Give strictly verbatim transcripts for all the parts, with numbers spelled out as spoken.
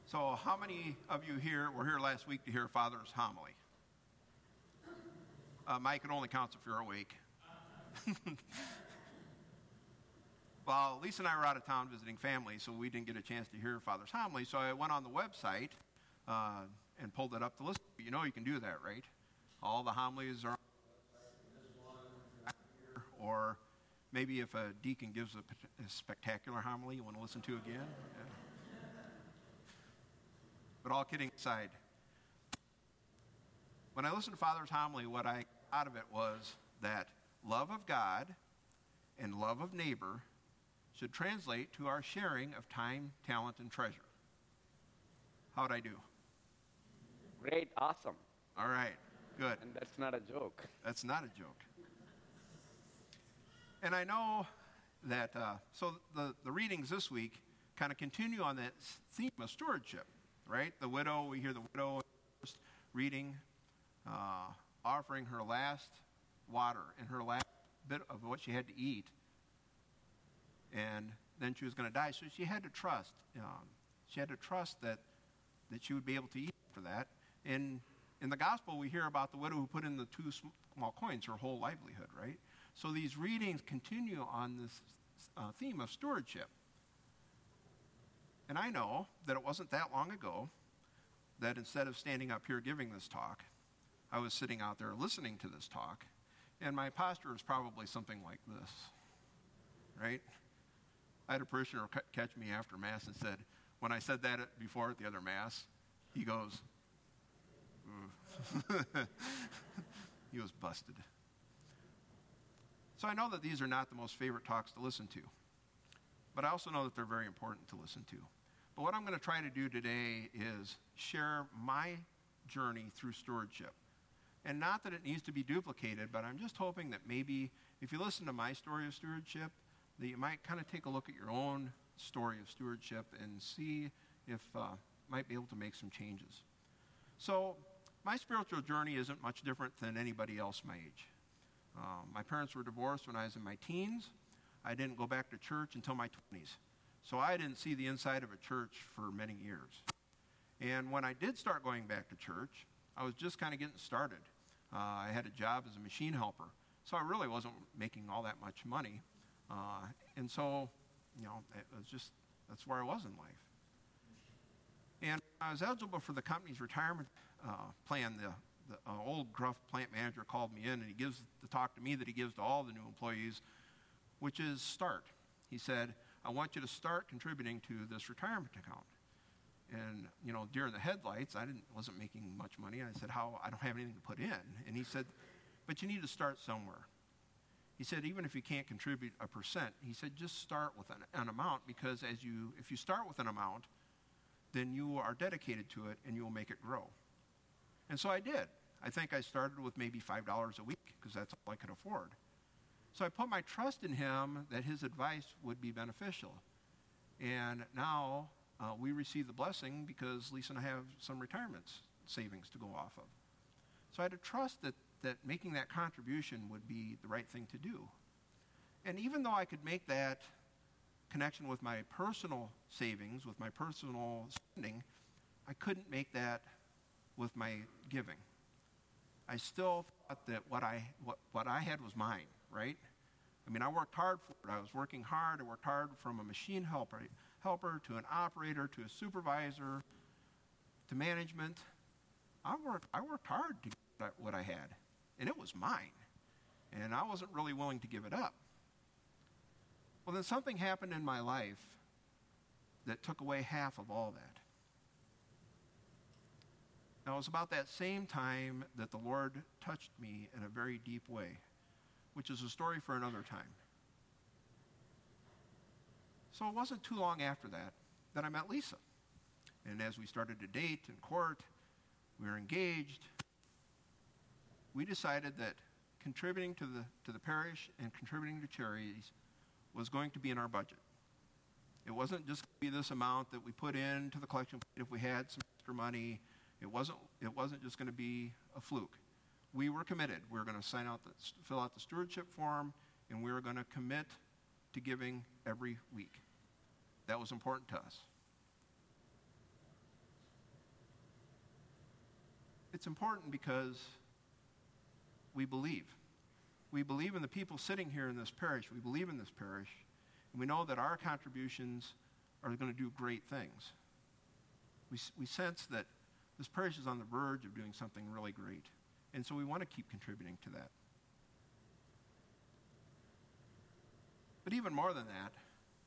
So how many of you here were here last week to hear Father's homily? Uh, Mike, it only counts if you're awake. Well, Lisa and I were out of town visiting family, so we didn't get a chance to hear Father's homily. So I went on the website uh, and pulled it up to listen. You know you can do that, right? All the homilies are on the website, or maybe if a deacon gives a, a spectacular homily you want to listen to again. Yeah. But all kidding aside, when I listened to Father's homily, what I got out of it was that love of God and love of neighbor should translate to our sharing of time, talent, and treasure. How'd I do? Great, awesome. All right, good. And that's not a joke. That's not a joke. And I know that, uh, so the, the readings this week kind of continue on that theme of stewardship, right? The widow, we hear the widow first reading, uh, offering her last water and her last bit of what she had to eat. And then she was going to die, so she had to trust. Um, she had to trust that that she would be able to eat for that. And in the gospel, we hear about the widow who put in the two small coins, her whole livelihood, right? So these readings continue on this uh, theme of stewardship. And I know that it wasn't that long ago that instead of standing up here giving this talk, I was sitting out there listening to this talk, and my posture is probably something like this, right? I had a parishioner catch me after Mass and said, when I said that before at the other Mass, he goes, he was busted. So I know that these are not the most favorite talks to listen to, but I also know that they're very important to listen to. But what I'm going to try to do today is share my journey through stewardship. And not that it needs to be duplicated, but I'm just hoping that maybe if you listen to my story of stewardship, that you might kind of take a look at your own story of stewardship and see if uh, might be able to make some changes. So my spiritual journey isn't much different than anybody else my age. Um, my parents were divorced when I was in my teens. I didn't go back to church until my twenties. So I didn't see the inside of a church for many years. And when I did start going back to church, I was just kind of getting started. Uh, I had a job as a machine helper, so I really wasn't making all that much money. Uh, and so, you know, it was just, that's where I was in life. And I was eligible for the company's retirement uh, plan. The, the uh, old gruff plant manager called me in, and he gives the talk to me that he gives to all the new employees, which is start. He said, I want you to start contributing to this retirement account. And, you know, deer in the headlights, I didn't wasn't making much money. I said, how? I don't have anything to put in. And he said, but you need to start somewhere. He said, even if you can't contribute a percent, he said, just start with an, an amount, because as you, if you start with an amount, then you are dedicated to it and you will make it grow. And so I did. I think I started with maybe five dollars a week because that's all I could afford. So I put my trust in him that his advice would be beneficial. And now uh, we receive the blessing because Lisa and I have some retirement savings to go off of. So I had to trust that that making that contribution would be the right thing to do. And even though I could make that connection with my personal savings, with my personal spending, I couldn't make that with my giving. I still thought that what I what, what I had was mine, right? I mean, I worked hard for it. I was working hard. I worked hard from a machine helper, helper to an operator to a supervisor to management. I worked I worked hard to get what I had, and it was mine. And I wasn't really willing to give it up. Well, then something happened in my life that took away half of all that. Now, it was about that same time that the Lord touched me in a very deep way, which is a story for another time. So it wasn't too long after that that I met Lisa. And as we started to date and court, we were engaged, we decided that contributing to the to the parish and contributing to charities was going to be in our budget. It wasn't just going to be this amount that we put into the collection plate if we had some extra money. It wasn't it wasn't just going to be a fluke. We were committed. We were going to sign out the, fill out the stewardship form, and we were going to commit to giving every week. That was important to us. It's important because we believe. We believe in the people sitting here in this parish. We believe in this parish. And we know that our contributions are going to do great things. We, we sense that this parish is on the verge of doing something really great. And so we want to keep contributing to that. But even more than that,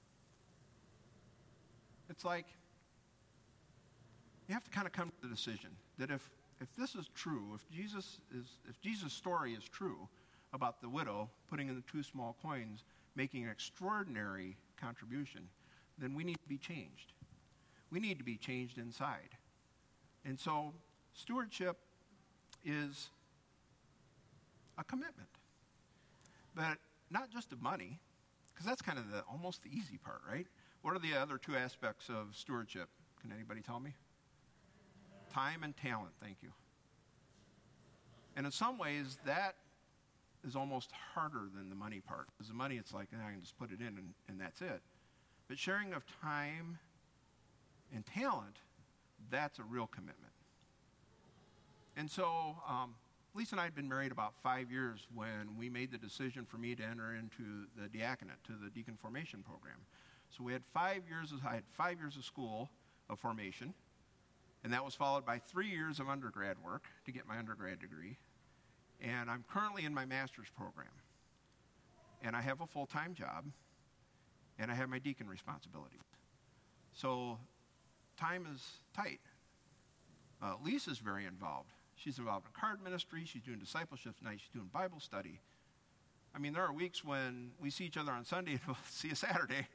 it's like you have to kind of come to the decision that if, if this is true, if Jesus is if Jesus' story is true about the widow putting in the two small coins, making an extraordinary contribution, then we need to be changed. We need to be changed inside. And so stewardship is a commitment. But not just of money, because that's kind of the almost the easy part, right? What are the other two aspects of stewardship? Can anybody tell me? Time and talent, thank you. And in some ways, that is almost harder than the money part. Because the money, it's like, eh, I can just put it in and, and that's it. But sharing of time and talent, that's a real commitment. And so um, Lisa and I had been married about five years when we made the decision for me to enter into the diaconate, to the deacon formation program. So we had five years, of, I had five years of school of formation, and that was followed by three years of undergrad work to get my undergrad degree. And I'm currently in my master's program. And I have a full-time job, and I have my deacon responsibilities. So time is tight. Uh, Lisa's very involved. She's involved in card ministry. She's doing discipleship tonight. She's doing Bible study. I mean, there are weeks when we see each other on Sunday and we'll see you Saturday.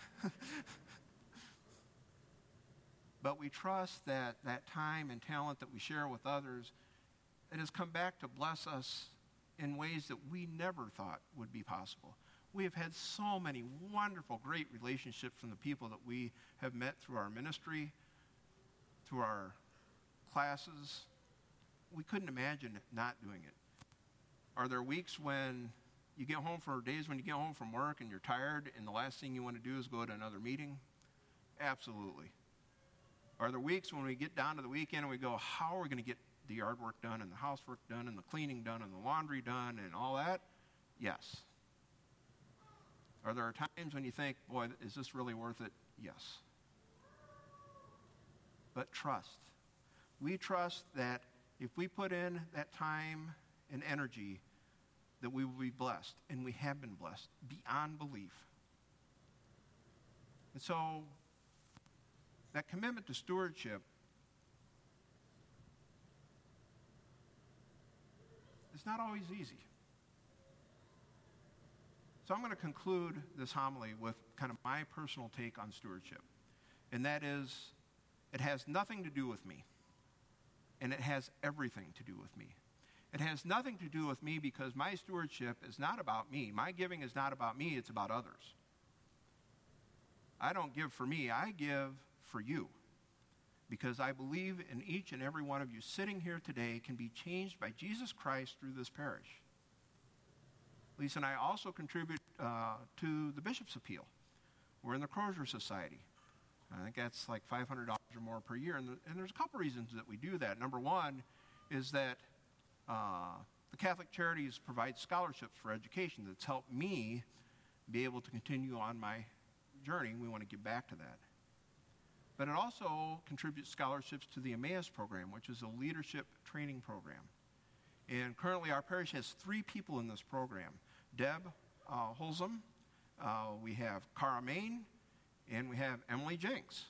But we trust that that time and talent that we share with others, it has come back to bless us in ways that we never thought would be possible. We have had so many wonderful, great relationships from the people that we have met through our ministry, through our classes. We couldn't imagine not doing it. Are there weeks when you get home for days when you get home from work and you're tired and the last thing you want to do is go to another meeting? Absolutely. Are there weeks when we get down to the weekend and we go, how are we going to get the yard work done and the housework done and the cleaning done and the laundry done and all that? Yes. Are there times when you think, boy, is this really worth it? Yes. But trust. We trust that if we put in that time and energy, that we will be blessed, and we have been blessed beyond belief. And so, that commitment to stewardship is not always easy. So I'm going to conclude this homily with kind of my personal take on stewardship. And that is, it has nothing to do with me. And it has everything to do with me. It has nothing to do with me because my stewardship is not about me. My giving is not about me, it's about others. I don't give for me, I give for you. Because I believe in each and every one of you sitting here today can be changed by Jesus Christ through this parish. Lisa and I also contribute uh, to the Bishop's Appeal. We're in the Crozier Society. I think that's like five hundred dollars or more per year. And, the, and there's a couple reasons that we do that. Number one is that uh, the Catholic Charities provide scholarships for education that's helped me be able to continue on my journey. We want to give back to that. But it also contributes scholarships to the Emmaus program, which is a leadership training program. And currently our parish has three people in this program. Deb uh, Holzum, uh, we have Cara Main, and we have Emily Jenks.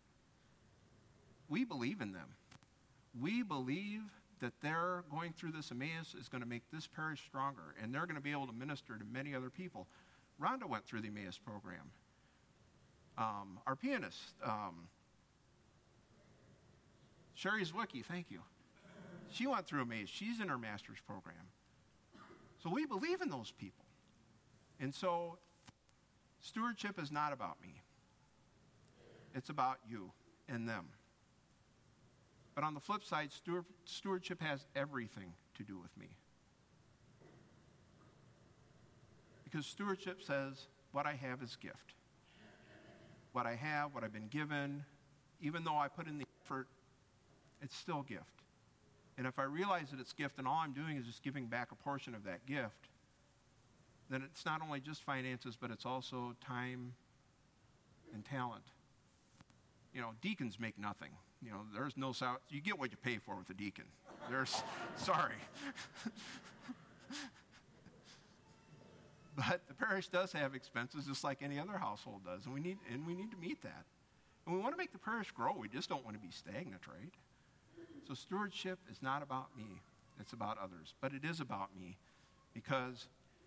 We believe in them. We believe that they're going through this Emmaus is going to make this parish stronger, and they're going to be able to minister to many other people. Rhonda went through the Emmaus program. Um, our pianist, um, Sherry Zwicky, thank you. She went through Emmaus. She's in her master's program. So we believe in those people. And so stewardship is not about me. It's about you and them. But on the flip side, steward, stewardship has everything to do with me. Because stewardship says, what I have is gift. What I have, what I've been given, even though I put in the effort, it's still gift. And if I realize that it's gift and all I'm doing is just giving back a portion of that gift, then it's not only just finances, but it's also time and talent. You know, deacons make nothing. You know, there's no sal- you get what you pay for with a deacon. There's, sorry. But the parish does have expenses just like any other household does, and we need and we need to meet that. And we want to make the parish grow. We just don't want to be stagnant, right? So stewardship is not about me. It's about others. But it is about me, because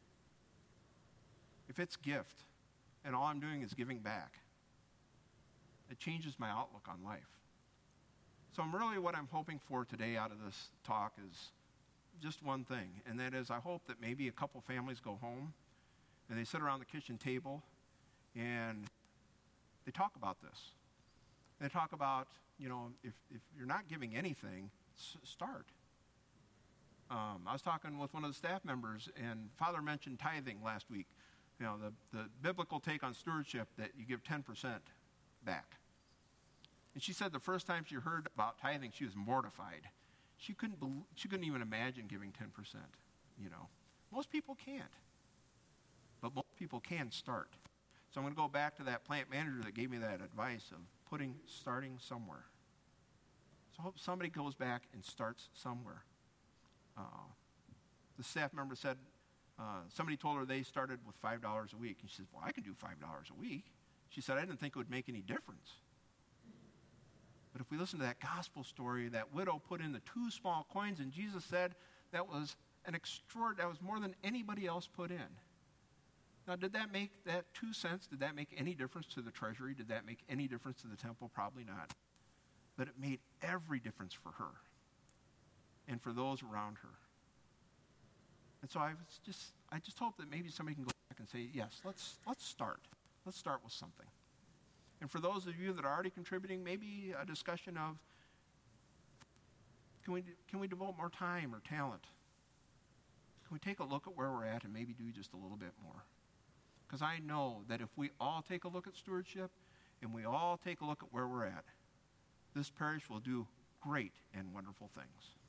if it's gift and all I'm doing is giving back, it changes my outlook on life. So I'm really, what I'm hoping for today out of this talk is just one thing, and that is I hope that maybe a couple families go home and they sit around the kitchen table and they talk about this. They talk about, you know, if, if you're not giving anything, s- start. Um, I was talking with one of the staff members, and Father mentioned tithing last week. You know, the, the biblical take on stewardship, that you give ten percent back. And she said the first time she heard about tithing, she was mortified. She couldn't bel she couldn't even imagine giving ten percent, you know. Most people can't. But most people can start. So I'm going to go back to that plant manager that gave me that advice of putting, starting somewhere. So I hope somebody goes back and starts somewhere. Uh, the staff member said, uh, somebody told her they started with five dollars a week. And she said, well, I can do five dollars a week. She said, I didn't think it would make any difference. But if we listen to that gospel story, that widow put in the two small coins, and Jesus said that was an extraordinary, that was more than anybody else put in. Now, did that make that two cents, did that make any difference to the treasury? Did that make any difference to the temple? Probably not. But it made every difference for her and for those around her. And so I was just, I just hope that maybe somebody can go back and say, yes, let's let's start. Let's start with something. And for those of you that are already contributing, maybe a discussion of, can we can we devote more time or talent? Can we take a look at where we're at and maybe do just a little bit more? Because I know that if we all take a look at stewardship and we all take a look at where we're at, this parish will do great and wonderful things.